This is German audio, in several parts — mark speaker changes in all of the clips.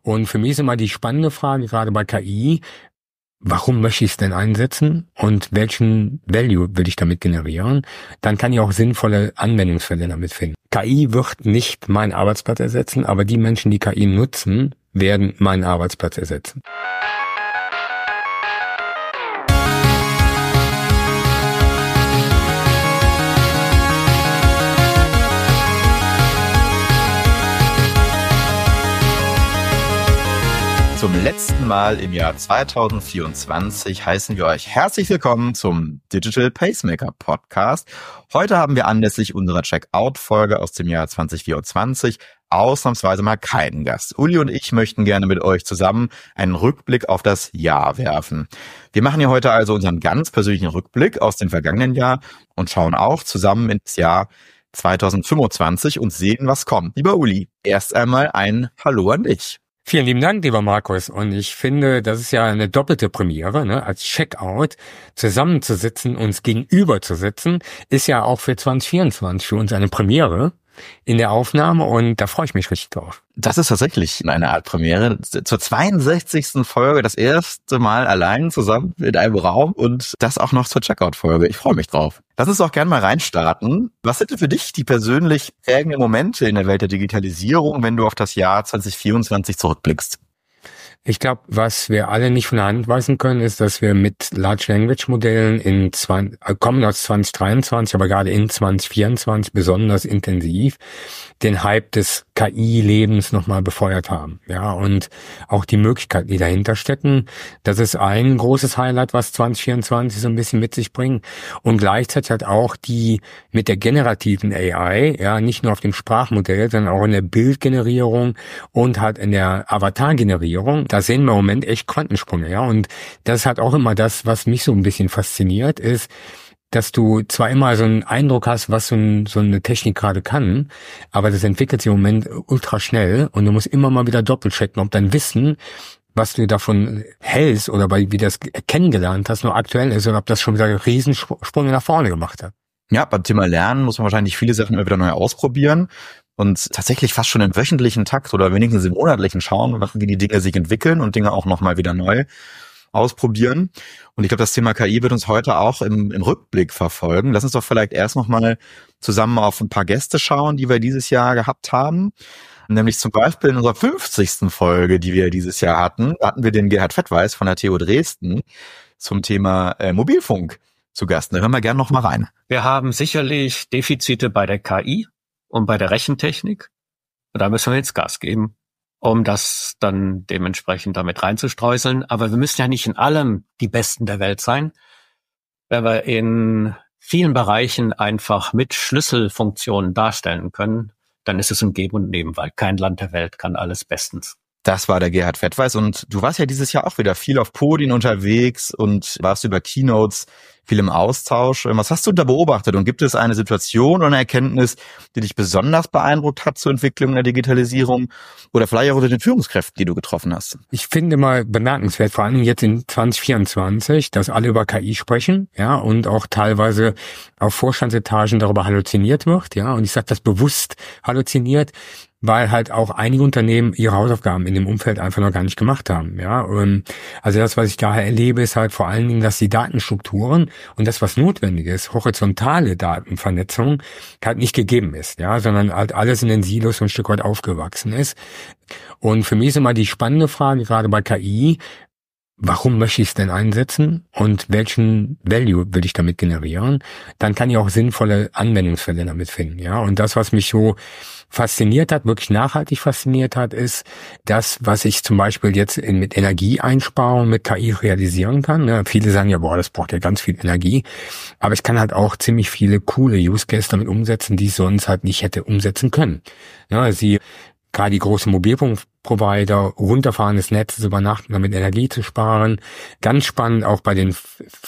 Speaker 1: Und für mich ist immer die spannende Frage, gerade bei KI, warum möchte ich es denn einsetzen und welchen Value will ich damit generieren? Dann kann ich auch sinnvolle Anwendungsfälle damit finden. KI wird nicht meinen Arbeitsplatz ersetzen, aber die Menschen, die KI nutzen, werden meinen Arbeitsplatz ersetzen.
Speaker 2: Zum letzten Mal im Jahr 2024 heißen wir euch herzlich willkommen zum Digital Pacemaker Podcast. Heute haben wir anlässlich unserer Checkout-Folge aus dem Jahr 2024 ausnahmsweise mal keinen Gast. Uli und ich möchten gerne mit euch zusammen einen Rückblick auf das Jahr werfen. Wir machen hier heute also unseren ganz persönlichen Rückblick aus dem vergangenen Jahr und schauen auch zusammen ins Jahr 2025 und sehen, was kommt. Lieber Uli, erst einmal ein Hallo an dich.
Speaker 1: Vielen lieben Dank, lieber Markus. Und ich finde, das ist ja eine doppelte Premiere, ne? Als Checkout zusammenzusitzen, uns gegenüber zu sitzen, ist ja auch für 2024 für uns eine Premiere in der Aufnahme und da freue ich mich richtig drauf.
Speaker 2: Das ist tatsächlich eine Art Premiere. Zur 62. Folge das erste Mal allein zusammen in einem Raum und das auch noch zur Checkout-Folge. Ich freue mich drauf. Lass uns doch gerne mal reinstarten. Was sind denn für dich die persönlich prägenden Momente in der Welt der Digitalisierung, wenn du auf das Jahr 2024 zurückblickst?
Speaker 1: Ich glaube, was wir alle nicht von der Hand weisen können, ist, dass wir mit Large Language Modellen kommen aus 2023, aber gerade in 2024 besonders intensiv den Hype des KI-Lebens nochmal befeuert haben. Ja, und auch die Möglichkeiten, die dahinter stecken. Das ist ein großes Highlight, was 2024 so ein bisschen mit sich bringt. Und gleichzeitig hat auch die mit der generativen AI, ja, nicht nur auf dem Sprachmodell, sondern auch in der Bildgenerierung und halt in der Avatargenerierung. Da sehen wir im Moment echt Quantensprünge, ja. Und das ist halt auch immer das, was mich so ein bisschen fasziniert, ist, dass du zwar immer so einen Eindruck hast, was so eine Technik gerade kann, aber das entwickelt sich im Moment ultra schnell und du musst immer mal wieder doppelt checken, ob dein Wissen, was du davon hältst oder wie du das kennengelernt hast, nur aktuell ist oder ob das schon wieder Riesensprünge nach vorne gemacht hat.
Speaker 2: Ja, beim Thema Lernen muss man wahrscheinlich viele Sachen immer wieder neu ausprobieren und tatsächlich fast schon im wöchentlichen Takt oder wenigstens im monatlichen schauen, wie die Dinge sich entwickeln und Dinge auch nochmal wieder neu ausprobieren. Und ich glaube, das Thema KI wird uns heute auch im Rückblick verfolgen. Lass uns doch vielleicht erst nochmal zusammen auf ein paar Gäste schauen, die wir dieses Jahr gehabt haben. Nämlich zum Beispiel in unserer 50. Folge, die wir dieses Jahr hatten wir den Gerhard Fettweis von der TU Dresden zum Thema Mobilfunk zu Gast. Da hören wir gerne nochmal rein.
Speaker 3: Wir haben sicherlich Defizite bei der KI und bei der Rechentechnik. Und da müssen wir jetzt Gas geben, um das dann dementsprechend damit reinzustreuseln. Aber wir müssen ja nicht in allem die Besten der Welt sein. Wenn wir in vielen Bereichen einfach mit Schlüsselfunktionen darstellen können, dann ist es ein Geben und Nehmen, weil kein Land der Welt kann alles bestens.
Speaker 2: Das war der Gerhard Fettweis und du warst ja dieses Jahr auch wieder viel auf Podien unterwegs und warst über Keynotes viel im Austausch. Was hast du da beobachtet und gibt es eine Situation oder eine Erkenntnis, die dich besonders beeindruckt hat zur Entwicklung der Digitalisierung oder vielleicht auch unter den Führungskräften, die du getroffen hast?
Speaker 1: Ich finde mal bemerkenswert, vor allem jetzt in 2024, dass alle über KI sprechen, ja, und auch teilweise auf Vorstandsetagen darüber halluziniert wird, ja, und ich sage das bewusst halluziniert, weil halt auch einige Unternehmen ihre Hausaufgaben in dem Umfeld einfach noch gar nicht gemacht haben, ja. Also das, was ich daher erlebe, ist halt vor allen Dingen, dass die Datenstrukturen und das, was notwendig ist, horizontale Datenvernetzung, halt nicht gegeben ist, ja, sondern halt alles in den Silos so ein Stück weit aufgewachsen ist. Und für mich ist immer die spannende Frage, gerade bei KI, warum möchte ich es denn einsetzen und welchen Value will ich damit generieren? Dann kann ich auch sinnvolle Anwendungsfälle damit finden, ja. Und das, was mich so fasziniert hat, wirklich nachhaltig fasziniert hat, ist das, was ich zum Beispiel jetzt mit Energieeinsparung mit KI realisieren kann. Ne? Viele sagen ja, das braucht ja ganz viel Energie. Aber ich kann halt auch ziemlich viele coole Use Cases damit umsetzen, die ich sonst halt nicht hätte umsetzen können. Ja, gerade die großen Mobilfunkprovider, Runterfahren des Netzes über Nacht, um damit Energie zu sparen. Ganz spannend auch bei den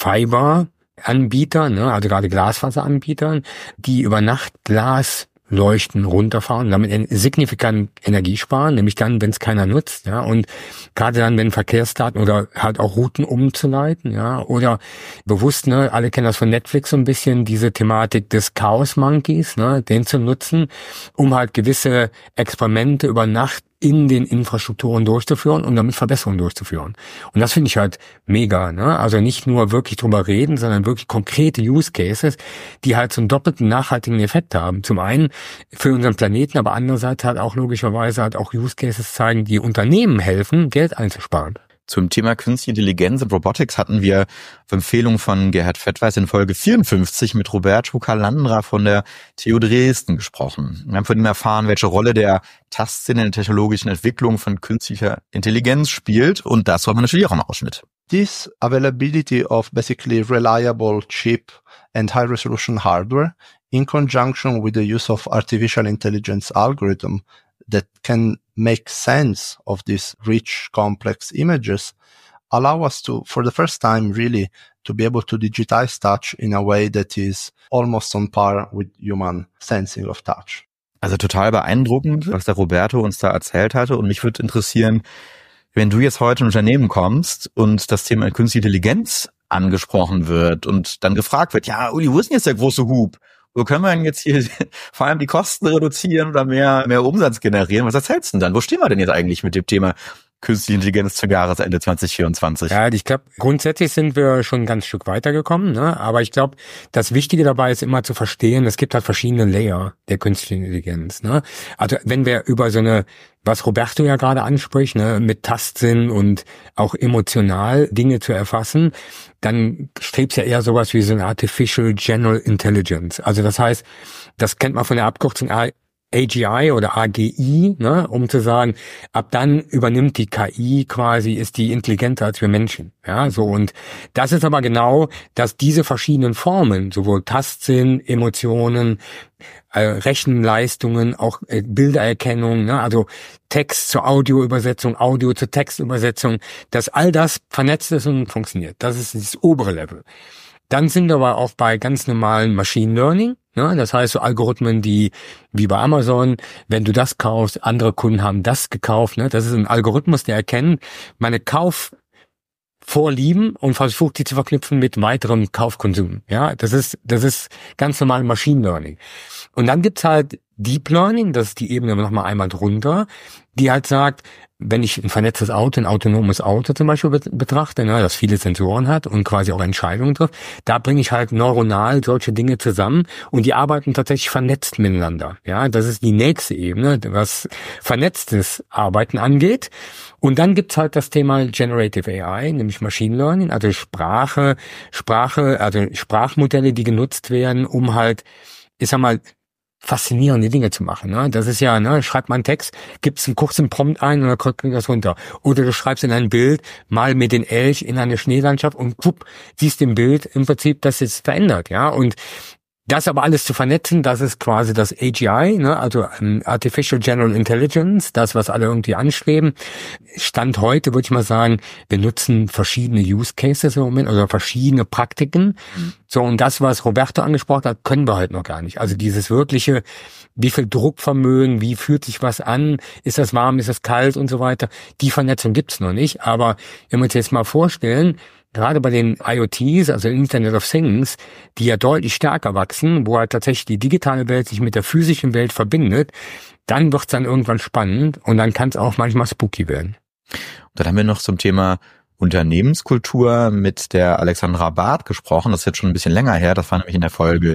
Speaker 1: Fiber-Anbietern, ne? Also gerade Glasfaseranbietern, die über Nacht Glasleuchten runterfahren und damit signifikant Energie sparen, nämlich dann, wenn es keiner nutzt, ja, und gerade dann, wenn Verkehrsdaten oder halt auch Routen umzuleiten, ja, oder bewusst, ne, alle kennen das von Netflix so ein bisschen, diese Thematik des Chaos Monkeys, ne, den zu nutzen, um halt gewisse Experimente über Nacht in den Infrastrukturen durchzuführen und damit Verbesserungen durchzuführen. Und das finde ich halt mega, ne? Also nicht nur wirklich drüber reden, sondern wirklich konkrete Use Cases, die halt so einen doppelten nachhaltigen Effekt haben. Zum einen für unseren Planeten, aber andererseits halt auch logischerweise halt auch Use Cases zeigen, die Unternehmen helfen, Geld einzusparen.
Speaker 2: Zum Thema Künstliche Intelligenz und Robotics hatten wir auf Empfehlung von Gerhard Fettweis in Folge 54 mit Roberto Calandra von der TU Dresden gesprochen. Wir haben von ihm erfahren, welche Rolle der Tastsinn in der technologischen Entwicklung von künstlicher Intelligenz spielt, und das war man natürlich auch im Ausschnitt.
Speaker 4: This availability of basically reliable, cheap and high-resolution hardware in conjunction with the use of artificial intelligence algorithm that can make sense of these rich, complex images allow us to, for the first time really, to be able to digitize touch in a way that is almost on par with human sensing of touch.
Speaker 2: Also total beeindruckend, was der Roberto uns da erzählt hatte, und mich würde interessieren, wenn du jetzt heute in ein Unternehmen kommst und das Thema Künstliche Intelligenz angesprochen wird und dann gefragt wird, ja, Uli, wo ist denn jetzt der große Hub? Wo können wir denn jetzt hier vor allem die Kosten reduzieren oder mehr Umsatz generieren? Was erzählst du denn dann? Wo stehen wir denn jetzt eigentlich mit dem Thema Künstliche Intelligenz zum Jahresende 2024?
Speaker 1: Ja, ich glaube, grundsätzlich sind wir schon ein ganz Stück weitergekommen, ne? Aber ich glaube, das Wichtige dabei ist immer zu verstehen, es gibt halt verschiedene Layer der künstlichen Intelligenz, ne? Also wenn wir über so eine, was Roberto ja gerade anspricht, ne, mit Tastsinn und auch emotional Dinge zu erfassen, dann strebt's ja eher sowas wie so eine Artificial General Intelligence. Also das heißt, das kennt man von der Abkürzung AGI oder AGI, ne, um zu sagen, ab dann übernimmt die KI quasi, ist die intelligenter als wir Menschen, ja, so. Und das ist aber genau, dass diese verschiedenen Formen, sowohl Tastsinn, Emotionen, Rechenleistungen, auch Bildererkennung, ne, also Text zur Audioübersetzung, Audio zur Textübersetzung, dass all das vernetzt ist und funktioniert. Das ist das obere Level. Dann sind wir aber auch bei ganz normalen Machine Learning, ne? Das heißt so Algorithmen, die wie bei Amazon, wenn du das kaufst, andere Kunden haben das gekauft, ne? Das ist ein Algorithmus, der erkennt meine Kaufvorlieben und versucht die zu verknüpfen mit weiterem Kaufkonsum. Ja, das ist ganz normal Machine Learning. Und dann gibt's halt Deep Learning, das ist die Ebene nochmal einmal drunter, die halt sagt, wenn ich ein vernetztes Auto, ein autonomes Auto zum Beispiel betrachte, ne, das viele Sensoren hat und quasi auch Entscheidungen trifft, da bringe ich halt neuronal solche Dinge zusammen und die arbeiten tatsächlich vernetzt miteinander. Ja, das ist die nächste Ebene, was vernetztes Arbeiten angeht. Und dann gibt's halt das Thema Generative AI, nämlich Machine Learning, also Sprache, also Sprachmodelle, die genutzt werden, um halt, ich sag mal, faszinierende Dinge zu machen, ne? Das ist ja, ne, schreib mal einen Text, gibst einen kurzen Prompt ein und dann kriegst du das runter. Oder du schreibst in ein Bild, mal mit den Elch in eine Schneelandschaft und pup, siehst im Bild im Prinzip, das ist verändert, ja? Und das aber alles zu vernetzen, das ist quasi das AGI, ne, also Artificial General Intelligence, das, was alle irgendwie anstreben. Stand heute, würde ich mal sagen, wir nutzen verschiedene Use Cases im Moment oder verschiedene Praktiken. So, und das, was Roberto angesprochen hat, können wir halt noch gar nicht. Also dieses wirkliche, wie viel Druckvermögen, wie fühlt sich was an, ist das warm, ist das kalt und so weiter. Die Vernetzung gibt's noch nicht, aber wenn wir uns jetzt mal vorstellen, gerade bei den IoTs, also Internet of Things, die ja deutlich stärker wachsen, wo halt tatsächlich die digitale Welt sich mit der physischen Welt verbindet, dann wird's dann irgendwann spannend und dann kann es auch manchmal spooky werden.
Speaker 2: Und dann haben wir noch zum Thema Unternehmenskultur mit der Alexandra Barth gesprochen. Das ist jetzt schon ein bisschen länger her. Das war nämlich in der Folge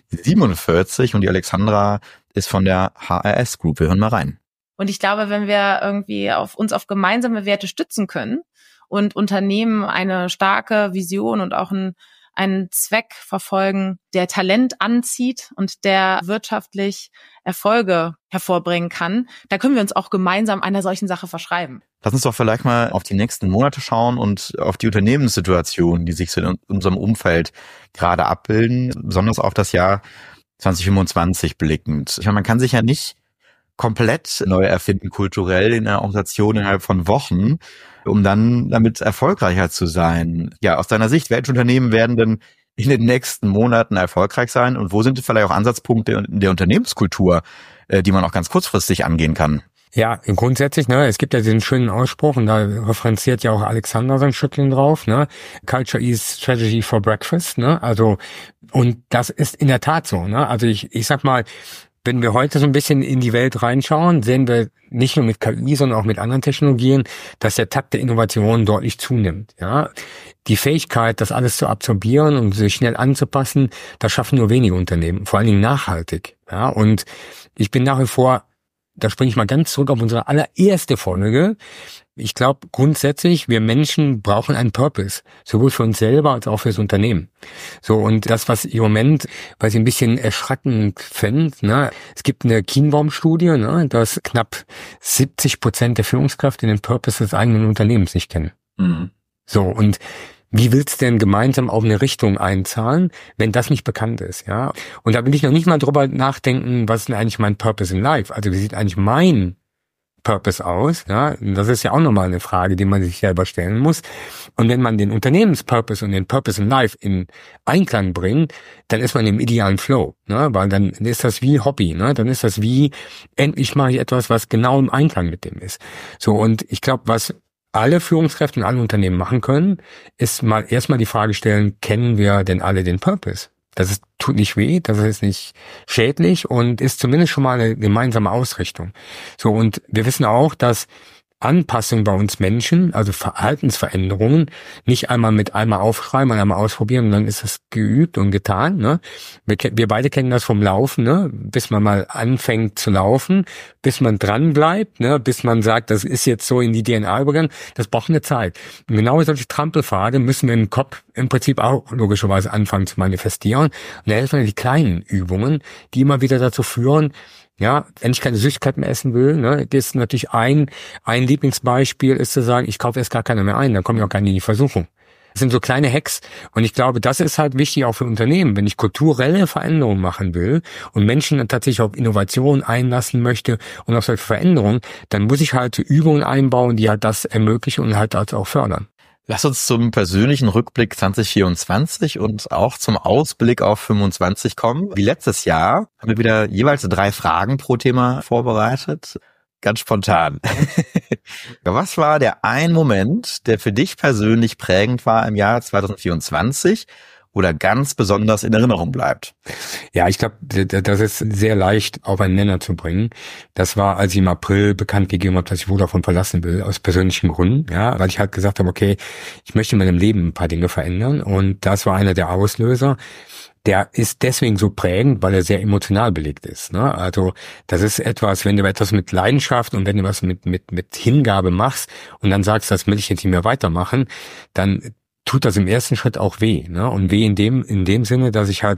Speaker 2: 47 und die Alexandra ist von der HRS Group. Wir hören mal rein.
Speaker 5: Und ich glaube, wenn wir irgendwie uns auf gemeinsame Werte stützen können, und Unternehmen eine starke Vision und auch einen Zweck verfolgen, der Talent anzieht und der wirtschaftlich Erfolge hervorbringen kann, da können wir uns auch gemeinsam einer solchen Sache verschreiben.
Speaker 2: Lass uns doch vielleicht mal auf die nächsten Monate schauen und auf die Unternehmenssituation, die sich so in unserem Umfeld gerade abbilden, besonders auf das Jahr 2025 blickend. Ich meine, man kann sich ja nicht komplett neu erfinden, kulturell in einer Organisation innerhalb von Wochen, um dann damit erfolgreicher zu sein. Ja, aus deiner Sicht, welche Unternehmen werden denn in den nächsten Monaten erfolgreich sein und wo sind vielleicht auch Ansatzpunkte in der Unternehmenskultur, die man auch ganz kurzfristig angehen kann?
Speaker 1: Ja, grundsätzlich, ne, es gibt ja diesen schönen Ausspruch, und da referenziert ja auch Alexander so ein Stückchen drauf, ne, Culture is Strategy for Breakfast, ne, also, und das ist in der Tat so, ne, also ich sag mal, Wenn wir heute so ein bisschen in die Welt reinschauen, sehen wir nicht nur mit KI, sondern auch mit anderen Technologien, dass der Takt der Innovation deutlich zunimmt. Ja, die Fähigkeit, das alles zu absorbieren und sich schnell anzupassen, das schaffen nur wenige Unternehmen, vor allen Dingen nachhaltig. Ja, und ich bin nach wie vor, da springe ich mal ganz zurück auf unsere allererste Folge. Ich glaube grundsätzlich, wir Menschen brauchen einen Purpose, sowohl für uns selber als auch fürs Unternehmen. So, und das, was im Moment, was ich ein bisschen erschreckend fände, ne, es gibt eine Kienbaum-Studie, ne, dass knapp 70% der Führungskräfte den Purpose des eigenen Unternehmens nicht kennen. Mhm. So, und wie willst du denn gemeinsam auf eine Richtung einzahlen, wenn das nicht bekannt ist, ja? Und da will ich noch nicht mal drüber nachdenken, was ist denn eigentlich mein Purpose in Life? Also wie sieht eigentlich mein Purpose aus? Ja, das ist ja auch nochmal eine Frage, die man sich selber stellen muss. Und wenn man den Unternehmenspurpose und den Purpose in Life in Einklang bringt, dann ist man im idealen Flow, ne? Weil dann ist das wie Hobby, ne? Dann ist das wie, endlich mache ich etwas, was genau im Einklang mit dem ist. So, und ich glaube, was alle Führungskräfte in allen Unternehmen machen können, ist mal erstmal die Frage stellen, kennen wir denn alle den Purpose? Tut nicht weh, das ist nicht schädlich und ist zumindest schon mal eine gemeinsame Ausrichtung. So, und wir wissen auch, dass Anpassung bei uns Menschen, also Verhaltensveränderungen, nicht einmal aufschreiben und einmal ausprobieren und dann ist das geübt und getan. Ne? Wir beide kennen das vom Laufen, ne? Bis man mal anfängt zu laufen, bis man dran bleibt, ne? Bis man sagt, das ist jetzt so in die DNA übergegangen. Das braucht eine Zeit. Und genau solche Trampelpfade müssen wir im Kopf im Prinzip auch logischerweise anfangen zu manifestieren. Und da helfen die kleinen Übungen, die immer wieder dazu führen, ja, wenn ich keine Süßigkeit mehr essen will, ne, das ist natürlich ein Lieblingsbeispiel ist zu sagen, ich kaufe erst gar keine mehr ein, dann komme ich auch gar nicht in die Versuchung. Das sind so kleine Hacks und ich glaube, das ist halt wichtig auch für Unternehmen, wenn ich kulturelle Veränderungen machen will und Menschen dann tatsächlich auf Innovation einlassen möchte und auf solche Veränderungen, dann muss ich halt Übungen einbauen, die halt das ermöglichen und halt das auch fördern.
Speaker 2: Lass uns zum persönlichen Rückblick 2024 und auch zum Ausblick auf 25 kommen. Wie letztes Jahr haben wir wieder jeweils 3 Fragen pro Thema vorbereitet. Ganz spontan. Was war der ein Moment, der für dich persönlich prägend war im Jahr 2024 oder ganz besonders in Erinnerung bleibt?
Speaker 1: Ja, ich glaube, das ist sehr leicht auf einen Nenner zu bringen. Das war, als ich im April bekannt gegeben habe, dass ich Vodafone verlassen will, aus persönlichen Gründen, ja, weil ich halt gesagt habe, okay, ich möchte in meinem Leben ein paar Dinge verändern und das war einer der Auslöser. Der ist deswegen so prägend, weil er sehr emotional belegt ist, ne? Also, das ist etwas, wenn du etwas mit Leidenschaft und wenn du was mit Hingabe machst und dann sagst, das will ich jetzt nicht mehr weitermachen, dann tut das im ersten Schritt auch weh, ne? Und weh in dem Sinne, dass ich halt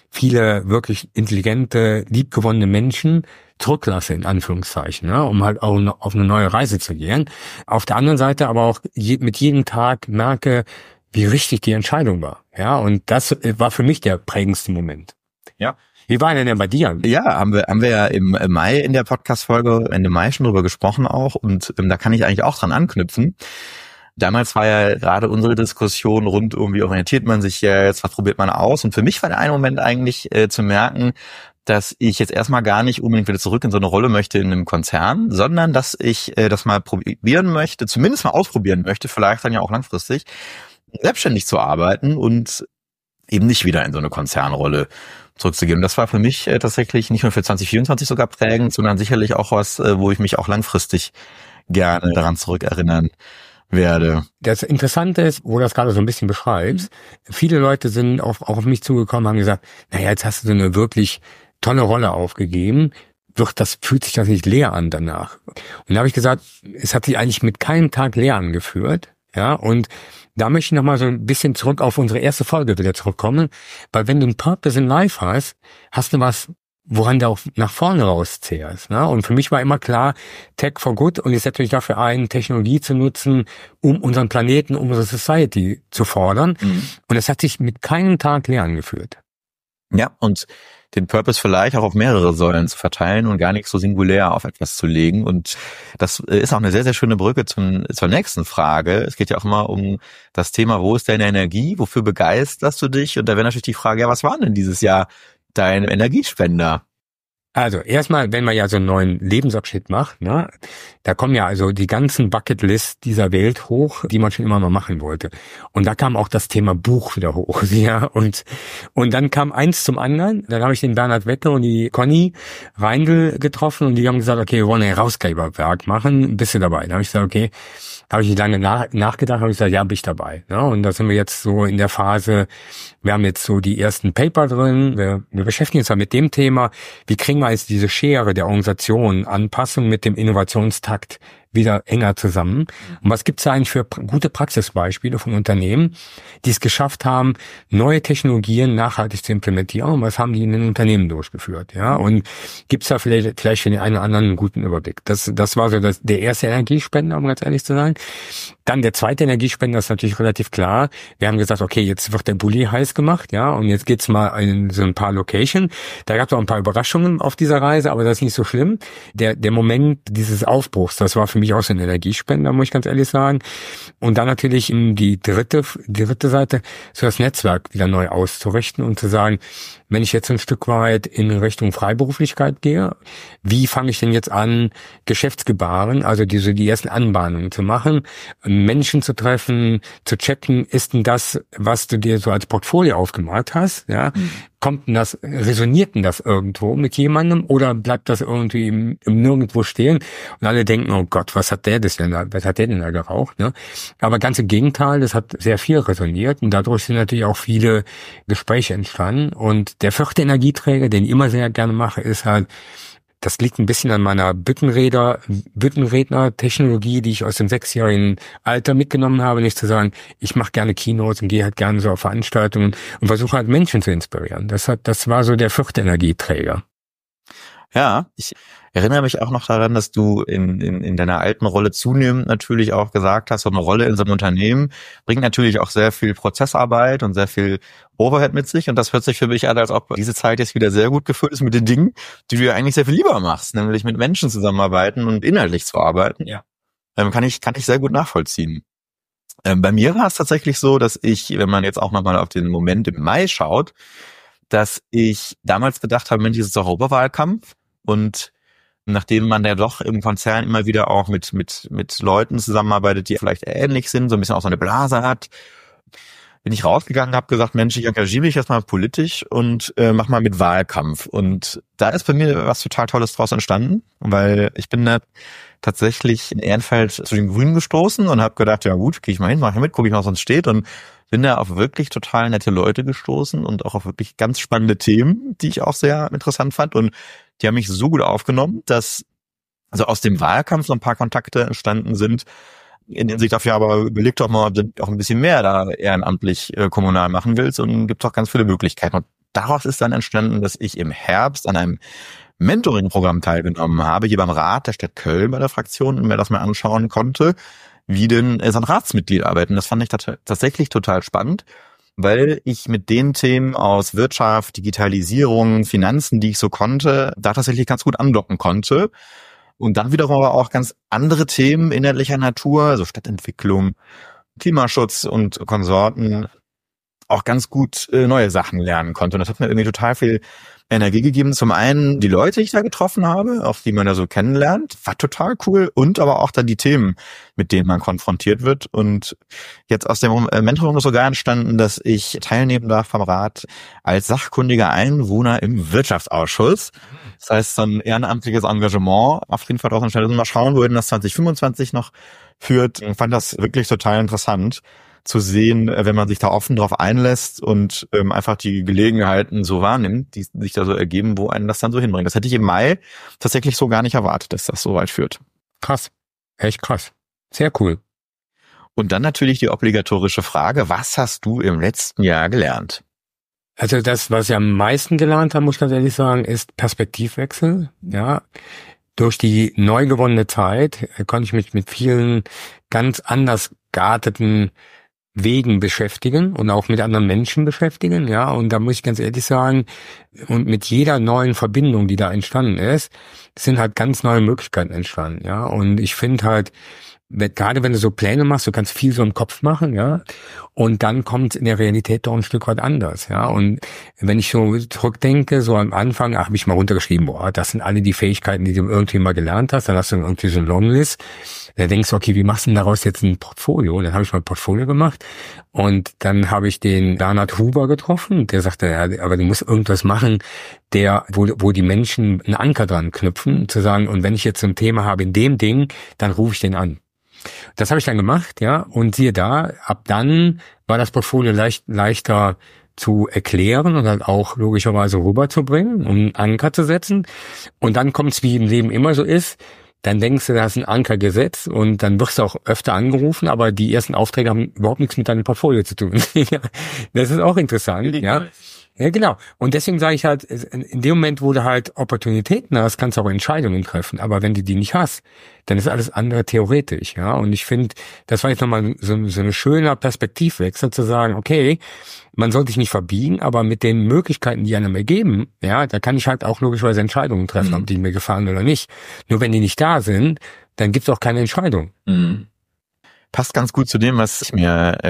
Speaker 1: viele wirklich intelligente, liebgewonnene Menschen zurücklasse, in Anführungszeichen, ne? Um halt auch auf eine neue Reise zu gehen. Auf der anderen Seite aber auch mit jedem Tag merke, wie richtig die Entscheidung war. Ja, und das war für mich der prägendste Moment.
Speaker 2: Ja.
Speaker 1: Wie war denn bei dir?
Speaker 2: Ja, haben wir ja im Mai in der Podcast-Folge, Ende Mai schon drüber gesprochen auch und da kann ich eigentlich auch dran anknüpfen. Damals war ja gerade unsere Diskussion rund wie orientiert man sich jetzt, was probiert man aus? Und für mich war der eine Moment eigentlich zu merken, dass ich jetzt erstmal gar nicht unbedingt wieder zurück in so eine Rolle möchte in einem Konzern, sondern dass ich das mal probieren möchte, zumindest mal ausprobieren möchte, vielleicht dann ja auch langfristig, selbstständig zu arbeiten und eben nicht wieder in so eine Konzernrolle zurückzugehen. Und das war für mich tatsächlich nicht nur für 2024 sogar prägend, sondern sicherlich auch was, wo ich mich auch langfristig gerne daran zurückerinnern werde.
Speaker 1: Das Interessante ist, wo du das gerade so ein bisschen beschreibst, viele Leute sind auch auf mich zugekommen, haben gesagt, naja, jetzt hast du so eine wirklich tolle Rolle aufgegeben, fühlt sich das nicht leer an danach. Und da habe ich gesagt, es hat sich eigentlich mit keinem Tag leer angeführt, ja, und da möchte ich nochmal so ein bisschen zurück auf unsere erste Folge wieder zurückkommen, weil wenn du einen Purpose in Life hast, hast du was, woran du auch nach vorne rauszehrst. Ne? Und für mich war immer klar, Tech for Good und ich setze mich dafür ein, Technologie zu nutzen, um unseren Planeten, um unsere Society zu fordern. Mhm. Und es hat sich mit keinem Tag leer angeführt.
Speaker 2: Ja, und den Purpose vielleicht auch auf mehrere Säulen zu verteilen und gar nicht so singulär auf etwas zu legen. Und das ist auch eine sehr, sehr schöne Brücke zur nächsten Frage. Es geht ja auch immer um das Thema, wo ist deine Energie? Wofür begeisterst du dich? Und da wäre natürlich die Frage, ja, was waren denn dieses Jahr dein Energiespender?
Speaker 1: Also erstmal, wenn man ja so einen neuen Lebensabschnitt macht, ne, da kommen ja also die ganzen Bucketlist dieser Welt hoch, die man schon immer mal machen wollte. Und da kam auch das Thema Buch wieder hoch, ja. Und dann kam eins zum anderen. Dann habe ich den Bernhard Wette und die Conny Reindl getroffen und die haben gesagt, okay, wir wollen ein Herausgeberwerk machen, bist du dabei? Dann habe ich gesagt, okay. Habe ich nicht lange nachgedacht, habe ich gesagt, ja, bin ich dabei. Ja, und da sind wir jetzt so in der Phase, wir haben jetzt so die ersten Paper drin, wir beschäftigen uns ja mit dem Thema, wie kriegen wir jetzt diese Schere der Organisation, Anpassung mit dem Innovationstakt wieder enger zusammen. Und was gibt's da eigentlich für gute Praxisbeispiele von Unternehmen, die es geschafft haben, neue Technologien nachhaltig zu implementieren? Und was haben die in den Unternehmen durchgeführt? Ja, und gibt's da vielleicht für den einen oder anderen einen guten Überblick? Das war so der erste Energiespender, um ganz ehrlich zu sein. Dann der zweite Energiespender ist natürlich relativ klar. Wir haben gesagt, okay, jetzt wird der Bulli heiß gemacht, ja, und jetzt geht's mal in so ein paar Locations. Da gab es auch ein paar Überraschungen auf dieser Reise, aber das ist nicht so schlimm. Der Moment dieses Aufbruchs, das war für mich auch so ein Energiespender, muss ich ganz ehrlich sagen. Und dann natürlich die dritte Seite, so das Netzwerk wieder neu auszurichten und zu sagen, wenn ich jetzt ein Stück weit in Richtung Freiberuflichkeit gehe, wie fange ich denn jetzt an, Geschäftsgebaren, also die ersten Anbahnungen zu machen, Menschen zu treffen, zu checken, ist denn das, was du dir so als Portfolio aufgemalt hast, ja, resoniert denn das irgendwo mit jemandem oder bleibt das irgendwie im Nirgendwo stehen und alle denken, oh Gott, was hat der denn da geraucht, ne? Aber ganz im Gegenteil, das hat sehr viel resoniert und dadurch sind natürlich auch viele Gespräche entstanden. Und der vierte Energieträger, den ich immer sehr gerne mache, ist halt, das liegt ein bisschen an meiner Büttenredner-Technologie, die ich aus dem 6-jährigen Alter mitgenommen habe, nicht zu sagen, ich mache gerne Keynotes und gehe halt gerne so auf Veranstaltungen und versuche halt Menschen zu inspirieren. Das war so der vierte Energieträger.
Speaker 2: Ja, ich erinnere mich auch noch daran, dass du in deiner alten Rolle zunehmend natürlich auch gesagt hast, so eine Rolle in so einem Unternehmen bringt natürlich auch sehr viel Prozessarbeit und sehr viel Overhead mit sich. Und das hört sich für mich an, als ob diese Zeit jetzt wieder sehr gut gefüllt ist mit den Dingen, die du ja eigentlich sehr viel lieber machst, nämlich mit Menschen zusammenarbeiten und inhaltlich zu arbeiten.
Speaker 1: Ja.
Speaker 2: Kann ich sehr gut nachvollziehen. Bei mir war es tatsächlich so, dass ich, wenn man jetzt auch nochmal auf den Moment im Mai schaut, dass ich damals gedacht habe, Mensch, dieses Europawahlkampf und nachdem man ja doch im Konzern immer wieder auch mit Leuten zusammenarbeitet, die vielleicht ähnlich sind, so ein bisschen auch so eine Blase hat, bin ich rausgegangen, habe gesagt, Mensch, ich engagiere mich jetzt mal politisch und mach mal mit Wahlkampf. Und da ist bei mir was total Tolles draus entstanden, weil ich bin da tatsächlich in Ehrenfeld zu den Grünen gestoßen und habe gedacht, ja gut, gehe ich mal hin, mache mit, gucke ich mal, was sonst steht und bin da auf wirklich total nette Leute gestoßen und auch auf wirklich ganz spannende Themen, die ich auch sehr interessant fand. Und die haben mich so gut aufgenommen, dass also aus dem Wahlkampf so ein paar Kontakte entstanden sind, in denen sich dafür aber überleg doch mal, ob du auch ein bisschen mehr da ehrenamtlich kommunal machen willst und gibt auch ganz viele Möglichkeiten. Und daraus ist dann entstanden, dass ich im Herbst an einem Mentoring-Programm teilgenommen habe, hier beim Rat der Stadt Köln bei der Fraktion und mir das mal anschauen konnte, wie denn so ein Ratsmitglied arbeiten. Das fand ich tatsächlich total spannend, weil ich mit den Themen aus Wirtschaft, Digitalisierung, Finanzen, die ich so konnte, da tatsächlich ganz gut andocken konnte. Und dann wiederum aber auch ganz andere Themen inhaltlicher Natur, also Stadtentwicklung, Klimaschutz und Konsorten, auch ganz gut neue Sachen lernen konnte. Und das hat mir irgendwie total viel Energie gegeben. Zum einen die Leute, die ich da getroffen habe, auf die man da so kennenlernt, war total cool. Und aber auch dann die Themen, mit denen man konfrontiert wird. Und jetzt aus dem Mentoring ist sogar entstanden, dass ich teilnehmen darf vom Rat als sachkundiger Einwohner im Wirtschaftsausschuss. Das heißt, so ein ehrenamtliches Engagement auf jeden Fall daraus entstanden. Mal schauen, wohin das 2025 noch führt. Ich fand das wirklich total interessant zu sehen, wenn man sich da offen drauf einlässt und einfach die Gelegenheiten so wahrnimmt, die sich da so ergeben, wo einen das dann so hinbringt. Das hätte ich im Mai tatsächlich so gar nicht erwartet, dass das so weit führt.
Speaker 1: Krass. Echt krass. Sehr cool.
Speaker 2: Und dann natürlich die obligatorische Frage, was hast du im letzten Jahr gelernt?
Speaker 1: Also das, was ich am meisten gelernt habe, muss ich ganz ehrlich sagen, ist Perspektivwechsel. Ja, durch die neu gewonnene Zeit konnte ich mich mit vielen ganz anders gearteten Wegen beschäftigen und auch mit anderen Menschen beschäftigen, ja, und da muss ich ganz ehrlich sagen, und mit jeder neuen Verbindung, die da entstanden ist, sind halt ganz neue Möglichkeiten entstanden, ja, und ich finde halt, gerade wenn du so Pläne machst, du kannst viel so im Kopf machen, ja, und dann kommt es in der Realität doch ein Stück weit anders, ja, und wenn ich so zurückdenke, so am Anfang habe ich mal runtergeschrieben, das sind alle die Fähigkeiten, die du irgendwie mal gelernt hast, dann hast du irgendwie so ein Longlist, da denkst du, okay, wie machst du denn daraus jetzt ein Portfolio? Und dann habe ich mal ein Portfolio gemacht und dann habe ich den Bernhard Huber getroffen, der sagte, ja, aber du musst irgendwas machen, wo die Menschen einen Anker dran knüpfen, zu sagen, und wenn ich jetzt so ein Thema habe in dem Ding, dann rufe ich den an. Das habe ich dann gemacht, ja, und siehe da, ab dann war das Portfolio leichter zu erklären und halt auch logischerweise rüberzubringen, um einen Anker zu setzen. Und dann kommt es, wie im Leben immer so ist, dann denkst du, da hast einen Anker gesetzt und dann wirst du auch öfter angerufen, aber die ersten Aufträge haben überhaupt nichts mit deinem Portfolio zu tun. Das ist auch interessant, ja. Ja, genau. Und deswegen sage ich halt, in dem Moment, wo du halt Opportunitäten hast, kannst du auch Entscheidungen treffen. Aber wenn du die nicht hast, dann ist alles andere theoretisch, ja. Und ich finde, das war jetzt nochmal so ein schöner Perspektivwechsel zu sagen, okay, man sollte sich nicht verbiegen, aber mit den Möglichkeiten, die einem ergeben, ja, da kann ich halt auch logischerweise Entscheidungen treffen, ob die mir gefallen oder nicht. Nur wenn die nicht da sind, dann gibt's auch keine Entscheidung.
Speaker 2: Passt ganz gut zu dem, was ich mir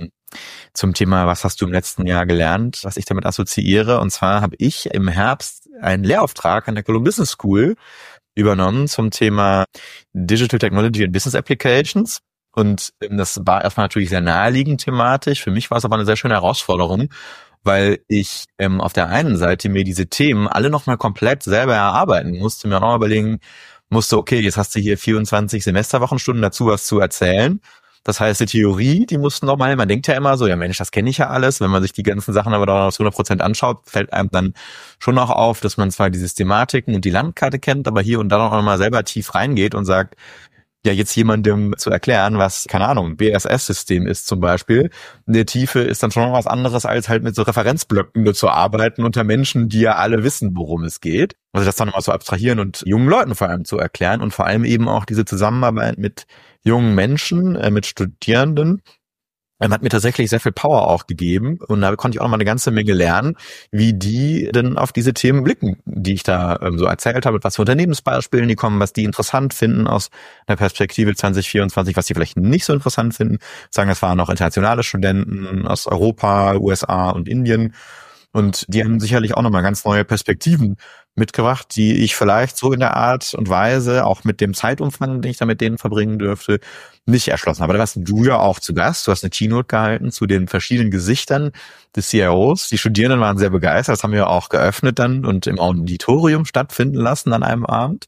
Speaker 2: zum Thema, was hast du im letzten Jahr gelernt, was ich damit assoziiere. Und zwar habe ich im Herbst einen Lehrauftrag an der Columbia Business School übernommen zum Thema Digital Technology and Business Applications. Und das war erstmal natürlich sehr naheliegend thematisch. Für mich war es aber eine sehr schöne Herausforderung, weil ich auf der einen Seite mir diese Themen alle nochmal komplett selber erarbeiten musste, mir auch noch überlegen musste, okay, jetzt hast du hier 24 Semesterwochenstunden dazu was zu erzählen. Das heißt, die Theorie, die mussten nochmal, man denkt ja immer so, ja Mensch, das kenne ich ja alles. Wenn man sich die ganzen Sachen aber da zu 100% anschaut, fällt einem dann schon noch auf, dass man zwar die Systematiken und die Landkarte kennt, aber hier und da noch mal selber tief reingeht und sagt, ja, jetzt jemandem zu erklären, was, keine Ahnung, ein BSS-System ist zum Beispiel. In der Tiefe ist dann schon noch was anderes, als halt mit so Referenzblöcken nur zu arbeiten unter Menschen, die ja alle wissen, worum es geht. Also das dann nochmal zu abstrahieren und jungen Leuten vor allem zu erklären und vor allem eben auch diese Zusammenarbeit mit jungen Menschen, mit Studierenden, hat mir tatsächlich sehr viel Power auch gegeben und da konnte ich auch noch mal eine ganze Menge lernen, wie die denn auf diese Themen blicken, die ich da so erzählt habe, was für Unternehmensbeispielen die kommen, was die interessant finden aus einer Perspektive 2024, was die vielleicht nicht so interessant finden. Sagen, das waren auch internationale Studenten aus Europa, USA und Indien und die haben sicherlich auch nochmal ganz neue Perspektiven mitgebracht, die ich vielleicht so in der Art und Weise, auch mit dem Zeitumfang, den ich da mit denen verbringen dürfte, nicht erschlossen habe. Da warst du ja auch zu Gast. Du hast eine Keynote gehalten zu den verschiedenen Gesichtern des CIOs. Die Studierenden waren sehr begeistert. Das haben wir auch geöffnet dann und im Auditorium stattfinden lassen an einem Abend.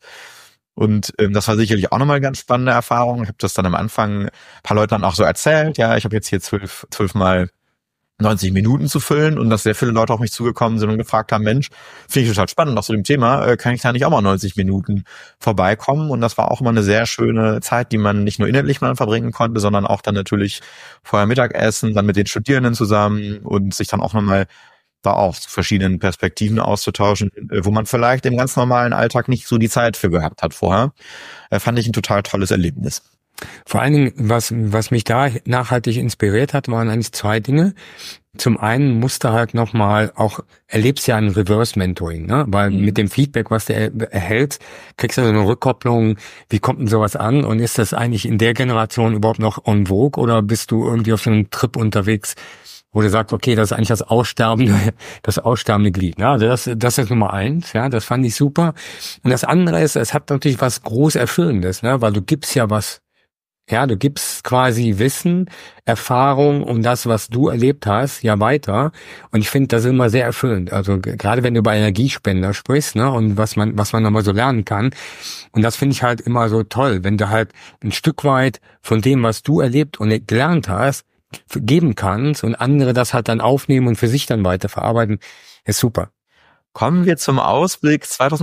Speaker 2: Und das war sicherlich auch nochmal eine ganz spannende Erfahrung. Ich habe das dann am Anfang ein paar Leuten dann auch so erzählt. Ja, ich habe jetzt hier 12 Mal 90 Minuten zu füllen und dass sehr viele Leute auf mich zugekommen sind und gefragt haben, Mensch, finde ich total spannend, auch zu dem Thema, kann ich da nicht auch mal 90 Minuten vorbeikommen? Und das war auch immer eine sehr schöne Zeit, die man nicht nur inhaltlich mal verbringen konnte, sondern auch dann natürlich vorher Mittagessen, dann mit den Studierenden zusammen und sich dann auch nochmal da auch zu verschiedenen Perspektiven auszutauschen, wo man vielleicht im ganz normalen Alltag nicht so die Zeit für gehabt hat vorher. Fand ich ein total tolles Erlebnis.
Speaker 1: Vor allen Dingen, was mich da nachhaltig inspiriert hat, waren eigentlich zwei Dinge. Zum einen musst du halt nochmal auch, erlebst ja ein Reverse-Mentoring, ne? Weil mit dem Feedback, was du erhältst, kriegst du so eine Rückkopplung, wie kommt denn sowas an und ist das eigentlich in der Generation überhaupt noch en vogue oder bist du irgendwie auf so einem Trip unterwegs, wo du sagst, okay, das ist eigentlich das aussterbende Glied. Ne? Also das ist Nummer 1, ja, das fand ich super. Und das andere ist, es hat natürlich was groß Erfüllendes, ne? Weil du gibst ja was. Ja, du gibst quasi Wissen, Erfahrung und das, was du erlebt hast, ja weiter. Und ich finde das immer sehr erfüllend. Also gerade wenn du über Energiespender sprichst, ne, und was man nochmal so lernen kann. Und das finde ich halt immer so toll, wenn du halt ein Stück weit von dem, was du erlebt und gelernt hast, geben kannst und andere das halt dann aufnehmen und für sich dann weiterverarbeiten, ist super.
Speaker 2: Kommen wir zum Ausblick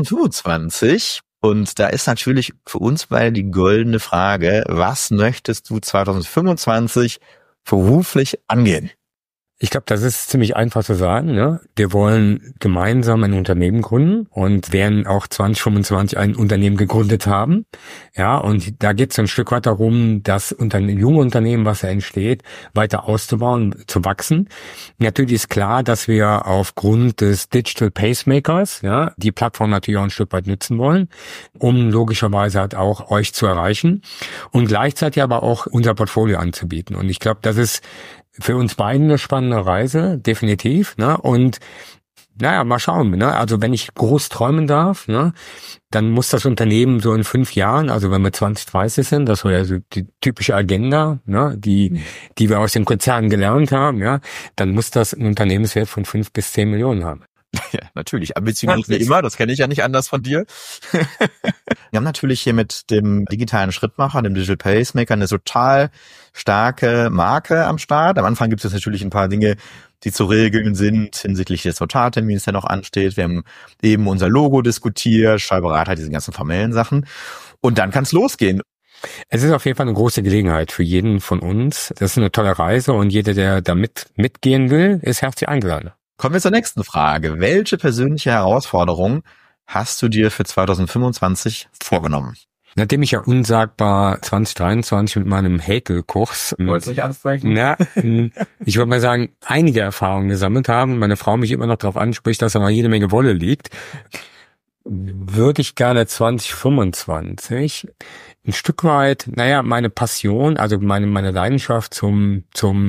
Speaker 2: 2025. Und da ist natürlich für uns beide die goldene Frage, was möchtest du 2025 beruflich angehen?
Speaker 1: Ich glaube, das ist ziemlich einfach zu sagen. Ne? Wir wollen gemeinsam ein Unternehmen gründen und werden auch 2025 ein Unternehmen gegründet haben. Ja, und da geht es ein Stück weit darum, das junge Unternehmen, was da entsteht, weiter auszubauen, zu wachsen. Natürlich ist klar, dass wir aufgrund des Digital Pacemakers, ja, die Plattform natürlich auch ein Stück weit nutzen wollen, um logischerweise halt auch euch zu erreichen und gleichzeitig aber auch unser Portfolio anzubieten. Und ich glaube, das ist für uns beide eine spannende Reise, definitiv, ne? Und naja, mal schauen, ne? Also wenn ich groß träumen darf, ne, dann muss das Unternehmen so in 5 Jahren, also wenn wir 2030 sind, das wäre so die typische Agenda, ne, die wir aus den Konzernen gelernt haben, ja, dann muss das einen Unternehmenswert von 5 bis 10 Millionen haben.
Speaker 2: Ja, natürlich. Ambitioniert wie immer, das kenne ich ja nicht anders von dir. Wir haben natürlich hier mit dem digitalen Schrittmacher, dem Digital Pacemaker, eine total starke Marke am Start. Am Anfang gibt es natürlich ein paar Dinge, die zu regeln sind hinsichtlich des Notartermins, der noch ansteht. Wir haben eben unser Logo diskutiert, Steuerberater, diese ganzen formellen Sachen. Und dann kann es losgehen.
Speaker 1: Es ist auf jeden Fall eine große Gelegenheit für jeden von uns. Das ist eine tolle Reise und jeder, der da mitgehen will, ist herzlich eingeladen.
Speaker 2: Kommen wir zur nächsten Frage. Welche persönliche Herausforderung hast du dir für 2025 vorgenommen?
Speaker 1: Nachdem ich ja unsagbar 2023 mit meinem Häkelkurs,
Speaker 2: Wolltest du dich ansprechen?
Speaker 1: Ich würde mal sagen, einige Erfahrungen gesammelt haben und meine Frau mich immer noch darauf anspricht, dass da noch jede Menge Wolle liegt, würde ich gerne 2025 ein Stück weit, meine Passion, also meine Leidenschaft zum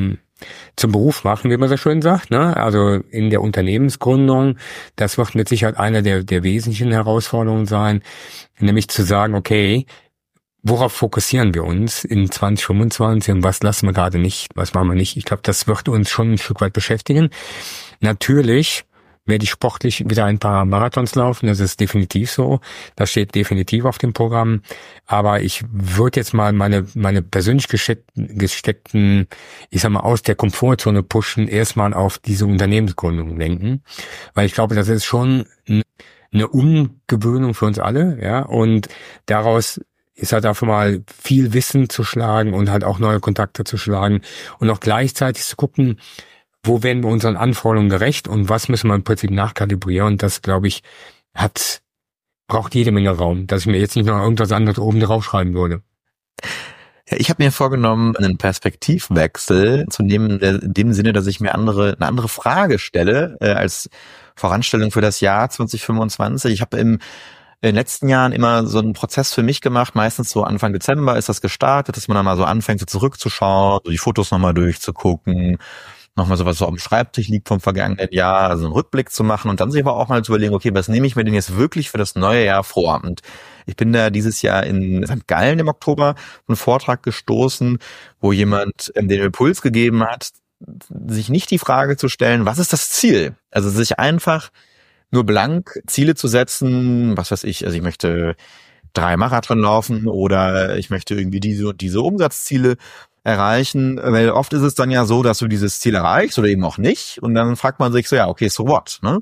Speaker 1: Beruf machen, wie man so schön sagt, ne? Also in der Unternehmensgründung, das wird mit Sicherheit eine der wesentlichen Herausforderungen sein, nämlich zu sagen, okay, worauf fokussieren wir uns in 2025 und was lassen wir gerade nicht, was machen wir nicht? Ich glaube, das wird uns schon ein Stück weit beschäftigen. Natürlich werde ich sportlich wieder ein paar Marathons laufen, das ist definitiv so. Das steht definitiv auf dem Programm. Aber ich würde jetzt mal meine persönlich gesteckten, ich sag mal, aus der Komfortzone pushen, erstmal auf diese Unternehmensgründung lenken. Weil ich glaube, das ist schon eine Umgewöhnung für uns alle, ja. Und daraus ist halt dafür mal viel Wissen zu schlagen und halt auch neue Kontakte zu schlagen und auch gleichzeitig zu gucken, wo werden wir unseren Anforderungen gerecht und was müssen wir im Prinzip nachkalibrieren. Und das, glaube ich, braucht jede Menge Raum, dass ich mir jetzt nicht noch irgendwas anderes oben drauf schreiben würde.
Speaker 2: Ja, ich habe mir vorgenommen, einen Perspektivwechsel zu nehmen, in dem Sinne, dass ich mir eine andere Frage stelle, als Voranstellung für das Jahr 2025. Ich habe in den letzten Jahren immer so einen Prozess für mich gemacht, meistens so Anfang Dezember ist das gestartet, dass man dann mal so anfängt, so zurückzuschauen, so die Fotos nochmal durchzugucken, nochmal so was so auf dem Schreibtisch liegt vom vergangenen Jahr, also einen Rückblick zu machen und dann sich aber auch mal zu überlegen, okay, was nehme ich mir denn jetzt wirklich für das neue Jahr vor? Und ich bin da dieses Jahr in St. Gallen im Oktober einen Vortrag gestoßen, wo jemand den Impuls gegeben hat, sich nicht die Frage zu stellen, was ist das Ziel? Also sich einfach nur blank Ziele zu setzen, was weiß ich, also ich möchte 3 Marathon laufen oder ich möchte irgendwie diese und diese Umsatzziele erreichen, weil oft ist es dann ja so, dass du dieses Ziel erreichst oder eben auch nicht und dann fragt man sich so, ja, okay, so what, ne?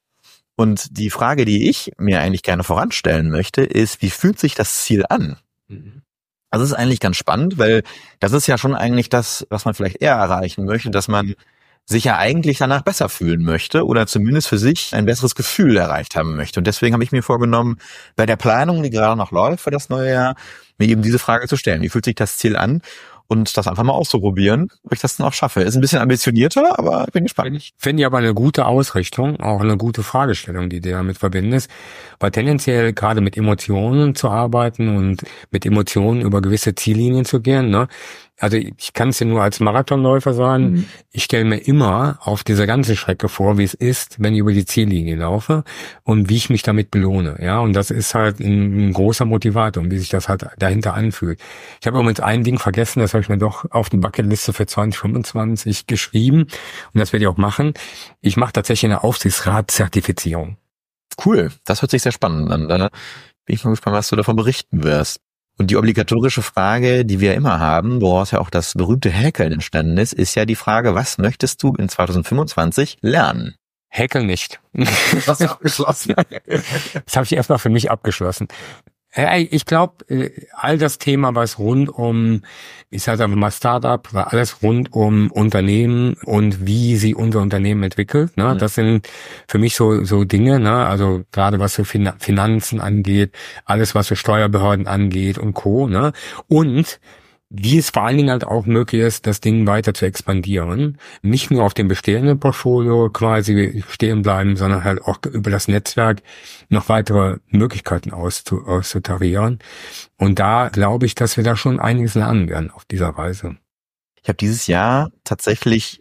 Speaker 2: Und die Frage, die ich mir eigentlich gerne voranstellen möchte, ist, wie fühlt sich das Ziel an? Also das ist eigentlich ganz spannend, weil das ist ja schon eigentlich das, was man vielleicht eher erreichen möchte, dass man sich ja eigentlich danach besser fühlen möchte oder zumindest für sich ein besseres Gefühl erreicht haben möchte. Und deswegen habe ich mir vorgenommen, bei der Planung, die gerade noch läuft für das neue Jahr, mir eben diese Frage zu stellen. Wie fühlt sich das Ziel an? Und das einfach mal auszuprobieren, ob ich das dann auch schaffe. Ist ein bisschen ambitionierter, aber ich bin gespannt.
Speaker 1: Finde ich aber eine gute Ausrichtung, auch eine gute Fragestellung, die du damit verbindest, weil tendenziell gerade mit Emotionen zu arbeiten und mit Emotionen über gewisse Ziellinien zu gehen, ne? Also ich kann es dir nur als Marathonläufer sagen, ich stelle mir immer auf dieser ganzen Strecke vor, wie es ist, wenn ich über die Ziellinie laufe und wie ich mich damit belohne. Ja, und das ist halt ein großer Motivator, wie sich das halt dahinter anfühlt. Ich habe übrigens ein Ding vergessen, das habe ich mir doch auf die Bucketliste für 2025 geschrieben und das werde ich auch machen. Ich mache tatsächlich eine Aufsichtsratszertifizierung.
Speaker 2: Cool, das hört sich sehr spannend an. Da bin ich mal gespannt, was du davon berichten wirst. Und die obligatorische Frage, die wir immer haben, woraus ja auch das berühmte Häkeln entstanden ist ja die Frage, was möchtest du in 2025 lernen?
Speaker 1: Häkeln nicht.
Speaker 2: Das ist abgeschlossen.
Speaker 1: Das habe ich erstmal für mich abgeschlossen. Ich glaube, all das Thema, was rund um, ich sage einfach mal Startup, war alles rund um Unternehmen und wie sie unser Unternehmen entwickelt. Ne? Das sind für mich so Dinge, ne? Also gerade was so Finanzen angeht, alles was so Steuerbehörden angeht und Co. Ne? Und wie es vor allen Dingen halt auch möglich ist, das Ding weiter zu expandieren. Nicht nur auf dem bestehenden Portfolio quasi stehen bleiben, sondern halt auch über das Netzwerk noch weitere Möglichkeiten auszutarieren. Und da glaube ich, dass wir da schon einiges lernen werden auf dieser Reise.
Speaker 2: Ich habe dieses Jahr tatsächlich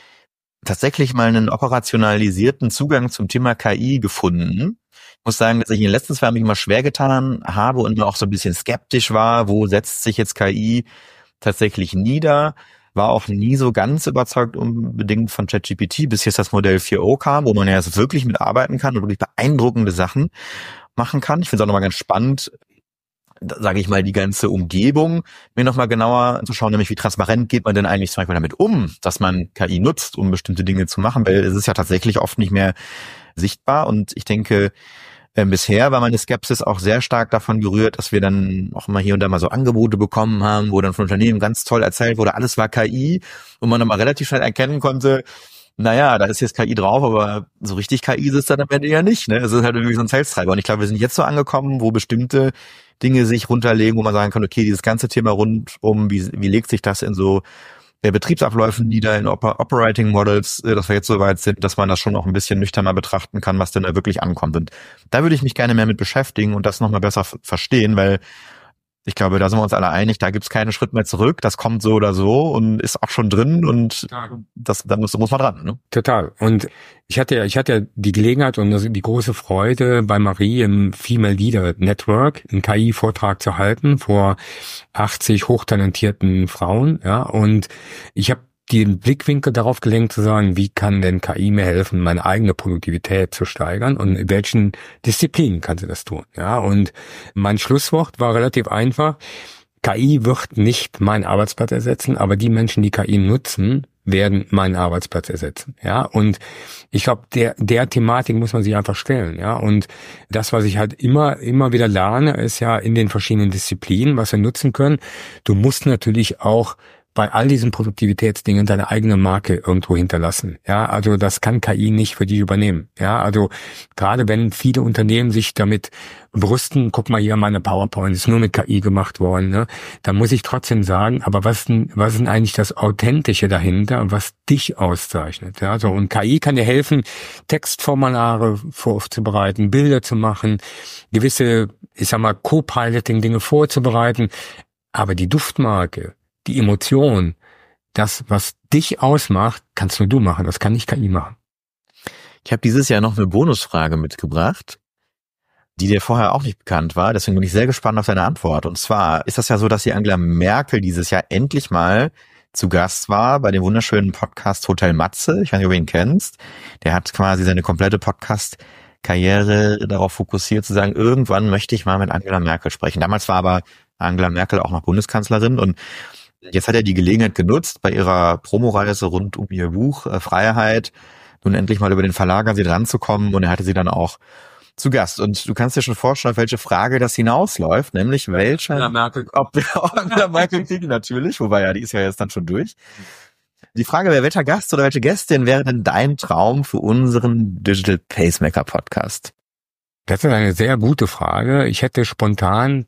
Speaker 2: mal einen operationalisierten Zugang zum Thema KI gefunden. Ich muss sagen, dass ich in den letzten 2 Jahren mich immer schwer getan habe und mir auch so ein bisschen skeptisch war, wo setzt sich jetzt KI tatsächlich nieder. War auch nie so ganz überzeugt unbedingt von ChatGPT, bis jetzt das Modell 4o kam, wo man ja jetzt wirklich mitarbeiten kann und wirklich beeindruckende Sachen machen kann. Ich finde es auch nochmal ganz spannend, sage ich mal, die ganze Umgebung mir nochmal genauer anzuschauen, nämlich wie transparent geht man denn eigentlich zum Beispiel damit um, dass man KI nutzt, um bestimmte Dinge zu machen, weil es ist ja tatsächlich oft nicht mehr sichtbar und ich denke, bisher war meine Skepsis auch sehr stark davon gerührt, dass wir dann auch mal hier und da mal so Angebote bekommen haben, wo dann von Unternehmen ganz toll erzählt wurde, alles war KI und man dann mal relativ schnell erkennen konnte, naja, da ist jetzt KI drauf, aber so richtig KI ist es dann am Ende ja nicht. Ne? Es ist halt irgendwie so ein Sales-Treiber und ich glaube, wir sind jetzt so angekommen, wo bestimmte Dinge sich runterlegen, wo man sagen kann, okay, dieses ganze Thema rund um, wie legt sich das in so Betriebsabläufen nieder, in Operating Models, dass wir jetzt so weit sind, dass man das schon auch ein bisschen nüchterner betrachten kann, was denn da wirklich ankommt. Und da würde ich mich gerne mehr mit beschäftigen und das nochmal besser verstehen, weil ich glaube, da sind wir uns alle einig, da gibt es keinen Schritt mehr zurück, das kommt so oder so und ist auch schon drin und da muss man dran. Ne?
Speaker 1: Total. Und ich hatte ja die Gelegenheit und die große Freude, bei Marie im Female Leader Network einen KI-Vortrag zu halten vor 80 hochtalentierten Frauen. Ja, und ich habe den Blickwinkel darauf gelenkt zu sagen, wie kann denn KI mir helfen, meine eigene Produktivität zu steigern und in welchen Disziplinen kann sie das tun? Ja, und mein Schlusswort war relativ einfach. KI wird nicht meinen Arbeitsplatz ersetzen, aber die Menschen, die KI nutzen, werden meinen Arbeitsplatz ersetzen. Ja, und ich glaube, der Thematik muss man sich einfach stellen. Ja, und das, was ich halt immer wieder lerne, ist ja in den verschiedenen Disziplinen, was wir nutzen können. Du musst natürlich auch bei all diesen Produktivitätsdingen deine eigene Marke irgendwo hinterlassen. Ja, also das kann KI nicht für dich übernehmen. Ja, also gerade wenn viele Unternehmen sich damit brüsten, guck mal hier, meine PowerPoint ist nur mit KI gemacht worden, ne? Da muss ich trotzdem sagen, aber was ist denn eigentlich das Authentische dahinter, was dich auszeichnet? Ja, so, und KI kann dir helfen, Textformulare vorzubereiten, Bilder zu machen, gewisse, ich sag mal, Co-Piloting-Dinge vorzubereiten, aber die Duftmarke, die Emotion, das, was dich ausmacht, kannst nur du machen. Das kann nicht KI machen.
Speaker 2: Ich habe dieses Jahr noch eine Bonusfrage mitgebracht, die dir vorher auch nicht bekannt war. Deswegen bin ich sehr gespannt auf deine Antwort. Und zwar ist das ja so, dass die Angela Merkel dieses Jahr endlich mal zu Gast war bei dem wunderschönen Podcast Hotel Matze. Ich weiß nicht, ob du ihn kennst. Der hat quasi seine komplette Podcast-Karriere darauf fokussiert, zu sagen, irgendwann möchte ich mal mit Angela Merkel sprechen. Damals war aber Angela Merkel auch noch Bundeskanzlerin und jetzt hat er die Gelegenheit genutzt, bei ihrer Promoreise rund um ihr Buch Freiheit nun endlich mal über den Verlag an sie dran zu kommen und er hatte sie dann auch zu Gast. Und du kannst dir schon vorstellen, auf welche Frage das hinausläuft, nämlich welche...
Speaker 1: Angela Merkel.
Speaker 2: Angela Merkel kriegen natürlich, wobei ja, die ist ja jetzt dann schon durch. Die Frage wäre, welcher Gast oder welche Gästin wäre denn dein Traum für unseren Digital Pacemaker Podcast?
Speaker 1: Das ist eine sehr gute Frage. Ich hätte spontan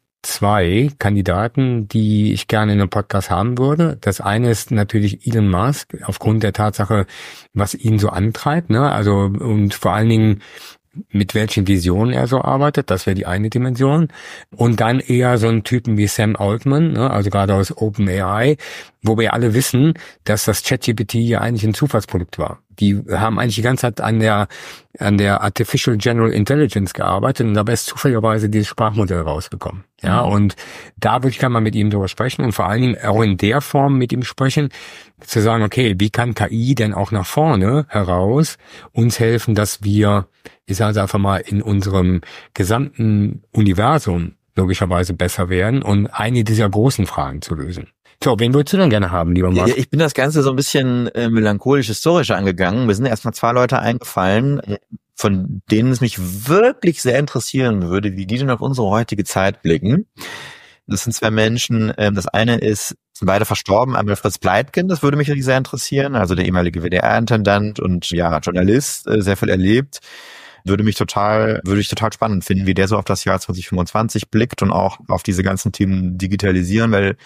Speaker 1: 2 Kandidaten, die ich gerne in einem Podcast haben würde. Das eine ist natürlich Elon Musk, aufgrund der Tatsache, was ihn so antreibt, ne? Also, und vor allen Dingen, mit welchen Visionen er so arbeitet, das wäre die eine Dimension. Und dann eher so einen Typen wie Sam Altman, ne? Also gerade aus OpenAI, wo wir alle wissen, dass das ChatGPT ja eigentlich ein Zufallsprodukt war. Die haben eigentlich die ganze Zeit an der Artificial General Intelligence gearbeitet und dabei ist zufälligerweise dieses Sprachmodell rausgekommen. Ja, und da würde ich gerne mal mit ihm drüber sprechen und vor allen Dingen auch in der Form mit ihm sprechen, zu sagen, okay, wie kann KI denn auch nach vorne heraus uns helfen, dass wir, ich sage einfach mal, in unserem gesamten Universum logischerweise besser werden und eine dieser großen Fragen zu lösen. So, wen würdest du denn gerne haben, lieber Marc?
Speaker 2: Ich bin das Ganze so ein bisschen melancholisch-historisch angegangen. Mir sind erstmal 2 Leute eingefallen. von denen es mich wirklich sehr interessieren würde, wie die denn auf unsere heutige Zeit blicken. Das sind zwei Menschen, das eine ist, sind beide verstorben, einmal Fritz Pleitgen, das würde mich natürlich sehr interessieren, also der ehemalige WDR-Intendant und ja, Journalist, sehr viel erlebt. Würde ich total spannend finden, wie der so auf das Jahr 2025 blickt und auch auf diese ganzen Themen Digitalisierung, weil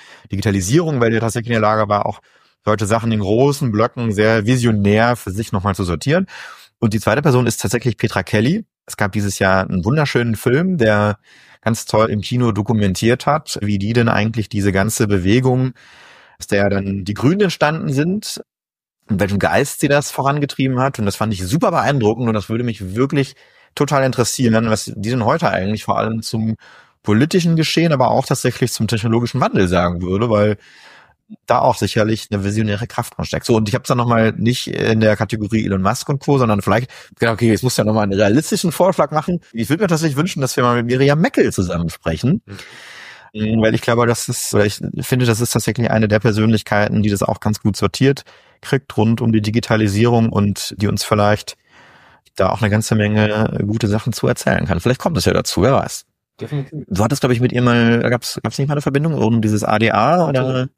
Speaker 2: der tatsächlich in der Lage war, auch solche Sachen in großen Blöcken sehr visionär für sich nochmal zu sortieren. Und die zweite Person ist tatsächlich Petra Kelly. Es gab dieses Jahr einen wunderschönen Film, der ganz toll im Kino dokumentiert hat, wie die denn eigentlich diese ganze Bewegung, aus der dann die Grünen entstanden sind, in welchem Geist sie das vorangetrieben hat. Und das fand ich super beeindruckend und das würde mich wirklich total interessieren, was die denn heute eigentlich vor allem zum politischen Geschehen, aber auch tatsächlich zum technologischen Wandel sagen würde, weil da auch sicherlich eine visionäre Kraft dran steckt. So, und ich habe es dann nochmal nicht in der Kategorie Elon Musk und Co., sondern vielleicht, okay, jetzt muss ja nochmal einen realistischen Vorschlag machen. Ich würde mir tatsächlich wünschen, dass wir mal mit Miriam Meckel zusammen sprechen. Weil ich glaube, ich finde, das ist tatsächlich eine der Persönlichkeiten, die das auch ganz gut sortiert kriegt rund um die Digitalisierung und die uns vielleicht da auch eine ganze Menge gute Sachen zu erzählen kann. Vielleicht kommt es ja dazu, wer weiß.
Speaker 1: Definitiv.
Speaker 2: Du hattest, glaube ich, mit ihr mal, gab's nicht mal eine Verbindung um dieses ADA oder?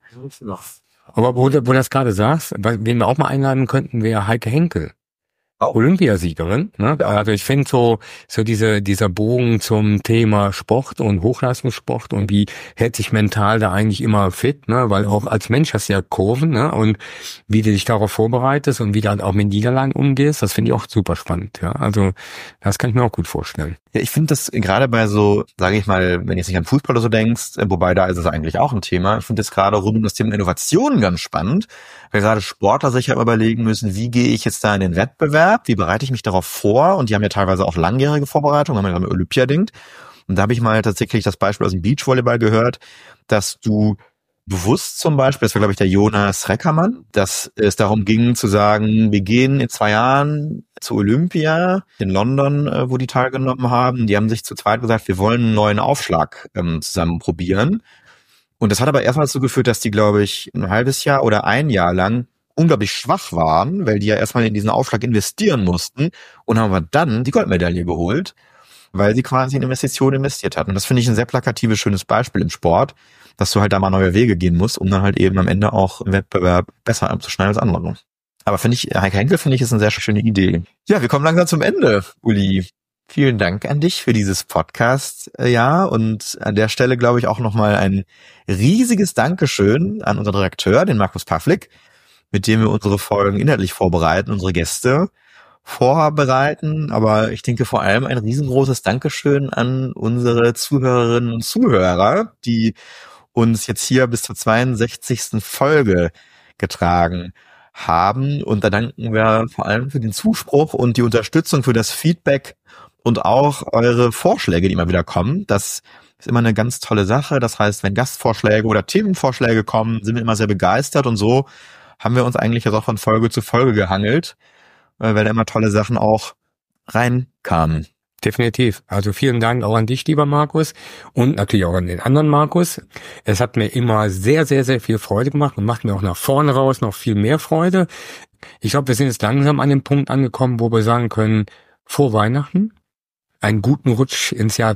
Speaker 1: Aber wo du das gerade sagst, wen wir auch mal einladen könnten, wäre Heike Henkel. Olympiasiegerin, ne? Also ich finde so dieser Bogen zum Thema Sport und Hochleistungssport und wie hält sich mental da eigentlich immer fit, ne? Weil auch als Mensch hast du ja Kurven, ne? Und wie du dich darauf vorbereitest und wie du halt auch mit Niederlagen umgehst, das finde ich auch super spannend, ja. Also das kann ich mir auch gut vorstellen.
Speaker 2: Ja, ich finde das gerade bei so, sage ich mal, wenn du jetzt nicht an Fußball oder so denkst, wobei da ist es eigentlich auch ein Thema, ich finde das gerade rund um das Thema Innovation ganz spannend, weil gerade Sportler sich ja überlegen müssen, wie gehe ich jetzt da in den Wettbewerb, wie bereite ich mich darauf vor, und die haben ja teilweise auch langjährige Vorbereitung, wenn man an Olympia denkt. Und da habe ich mal tatsächlich das Beispiel aus dem Beachvolleyball gehört, dass du bewusst zum Beispiel, das war glaube ich der Jonas Reckermann, dass es darum ging zu sagen, wir gehen in 2 Jahren zu Olympia in London, wo die teilgenommen haben. Die haben sich zu zweit gesagt, wir wollen einen neuen Aufschlag zusammen probieren. Und das hat aber erstmal dazu geführt, dass die, glaube ich, ein halbes Jahr oder ein Jahr lang unglaublich schwach waren, weil die ja erstmal in diesen Aufschlag investieren mussten und haben aber dann die Goldmedaille geholt, weil sie quasi in Investitionen investiert hatten. Und das finde ich ein sehr plakatives, schönes Beispiel im Sport, dass du halt da mal neue Wege gehen musst, um dann halt eben am Ende auch im Wettbewerb besser abzuschneiden als andere. Aber Heike Henkel finde ich ist eine sehr schöne Idee. Ja, wir kommen langsam zum Ende, Uli. Vielen Dank an dich für dieses Podcast, ja, und an der Stelle glaube ich auch nochmal ein riesiges Dankeschön an unseren Redakteur, den Markus Pavlik, mit dem wir unsere Folgen inhaltlich vorbereiten, unsere Gäste vorbereiten, aber ich denke vor allem ein riesengroßes Dankeschön an unsere Zuhörerinnen und Zuhörer, die uns jetzt hier bis zur 62. Folge getragen haben, und da danken wir vor allem für den Zuspruch und die Unterstützung, für das Feedback und auch eure Vorschläge, die immer wieder kommen. Das ist immer eine ganz tolle Sache. Das heißt, wenn Gastvorschläge oder Themenvorschläge kommen, sind wir immer sehr begeistert, und so haben wir uns eigentlich jetzt auch von Folge zu Folge gehangelt, weil da immer tolle Sachen auch reinkamen.
Speaker 1: Definitiv. Also vielen Dank auch an dich, lieber Markus, und natürlich auch an den anderen Markus. Es hat mir immer sehr, sehr, sehr viel Freude gemacht und macht mir auch nach vorne raus noch viel mehr Freude. Ich glaube, wir sind jetzt langsam an dem Punkt angekommen, wo wir sagen können, frohe Weihnachten, einen guten Rutsch ins Jahr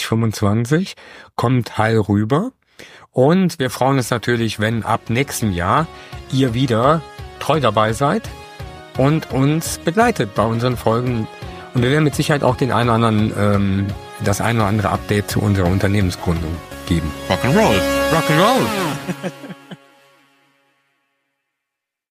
Speaker 1: 2025, kommt heil rüber, und wir freuen uns natürlich, wenn ab nächstem Jahr ihr wieder treu dabei seid und uns begleitet bei unseren Folgen. Und wir werden mit Sicherheit auch den einen oder anderen, das eine oder andere Update zu unserer Unternehmensgründung geben.
Speaker 2: Rock'n'Roll.
Speaker 1: Rock'n'Roll.